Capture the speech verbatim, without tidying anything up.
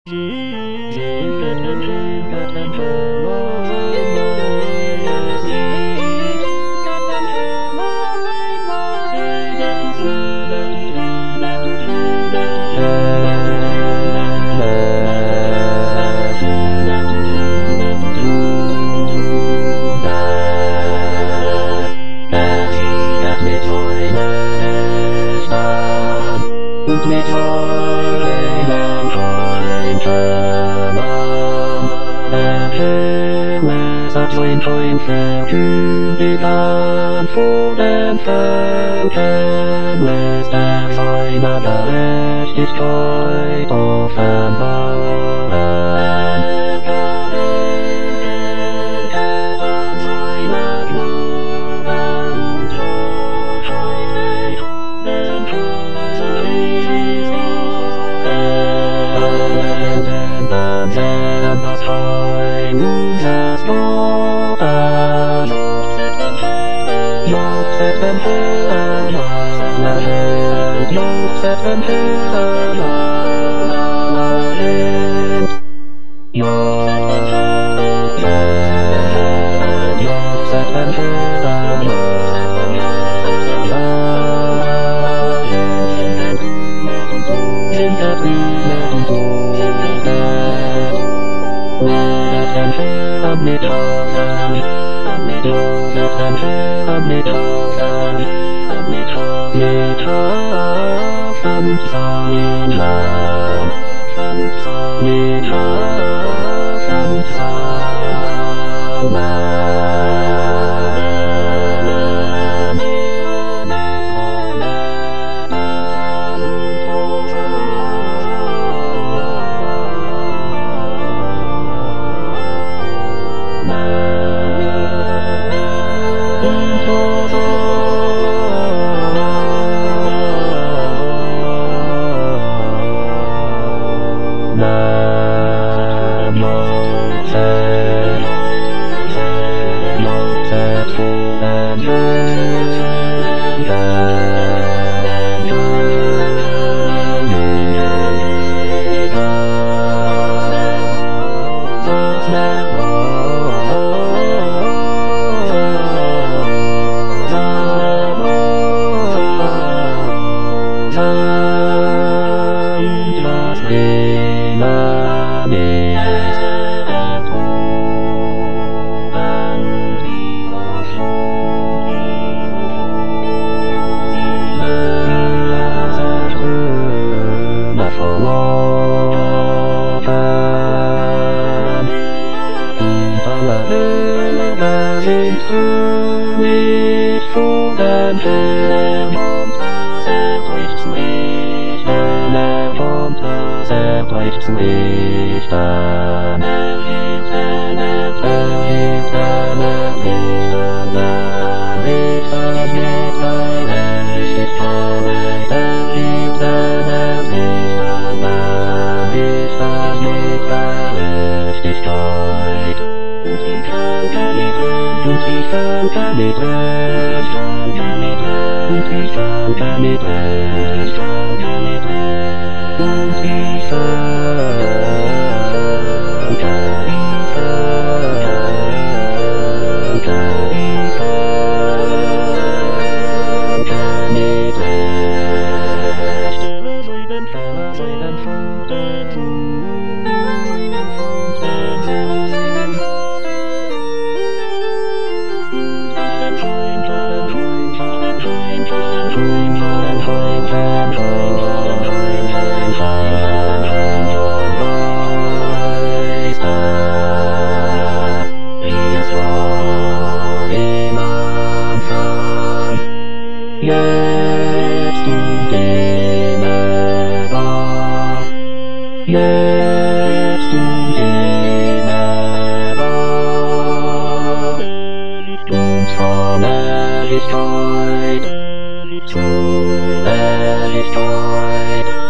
Mit Freunden Freundschaft, erhöhe sein Freund verkündigen vor den Völkern, lässt er seine Gerechtigkeit offenbaren. Das Heim unseres Gottes, jauchzet den Herrn alle Welt, jauchzet den Herrn alle Welt, jauchzet, jauchzet den Herrn alle Welt, singet Lieder und Lobe. Mit Hosen, mit Hosen, mit Hosen, mit Hosen, mit Hosen zusammen, mit Hosen zusammen. Mit vor den Herrn, er bricht nicht, er kommt, er bricht nicht an. Er hebt, er hebt, er hebt an, mit an, mit Gerechtigkeit. Er hebt, er hebt an, mit an, mit Gerechtigkeit. Und die Völker mit Recht, und die Völker mit Recht, und die Völker mit Recht, und die Völker, die Völker, die Völker mit Recht. Frieden, Frieden, Jetzt und immer, jetzt und immer, und von Ehrlichkeit zu Ehrlichkeit.